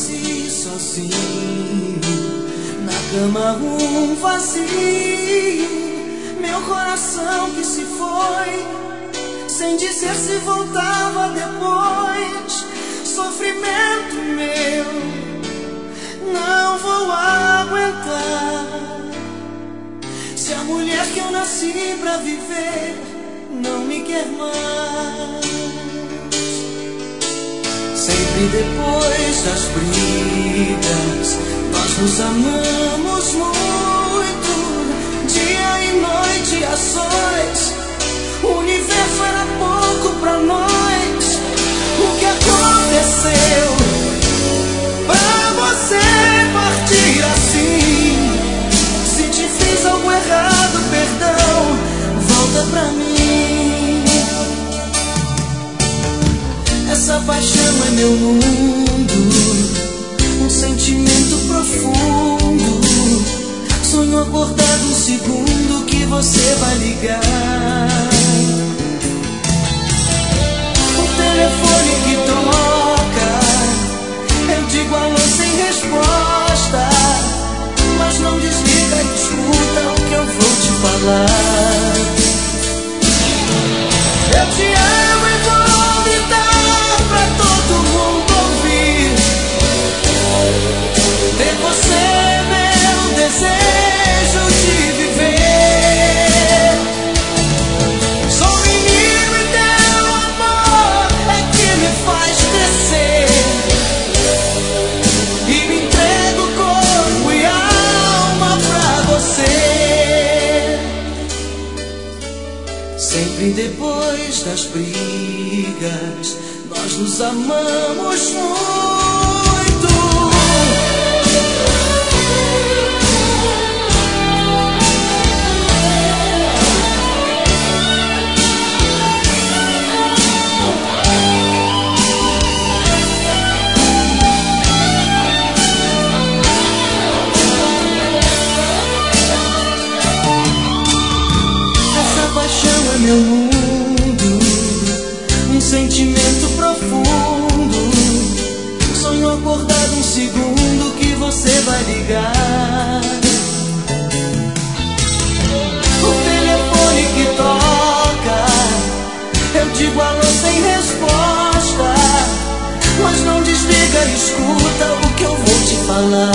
amanheci sozinho, na cama um vazio, meu coração que se foi, sem dizer se voltava depois. Sofrimento meu, não vou aguentar, se a mulher que eu nasci pra viver não me quer mais. Sempre depois das brigas, nós nos amamos muito, dia e noite a sós. O universo era pouco pra nós. O que aconteceu pra você partir assim? Se te fiz algo errado, perdão, volta pra mim. Essa paixão é meu mundo, um sentimento profundo. Sonho acordado um segundo que você vai ligar. O telefone que toca, eu digo alô sem resposta, mas não desliga e escuta o que eu vou te falar. Eu te amo e vou gritar pra todo mundo ouvir. Ter você é meu desejo de viver. Sou menino e teu amor é que me faz crescer, e me entrego corpo e alma pra você. Sempre depois das brigas, nós nos amamos muito. Essa paixão é meu mundo, um sentimento profundo. Sonho acordado um segundo que você vai ligar. O telefone que toca, eu digo alô sem resposta, mas não desliga, escuta o que eu vou te falar.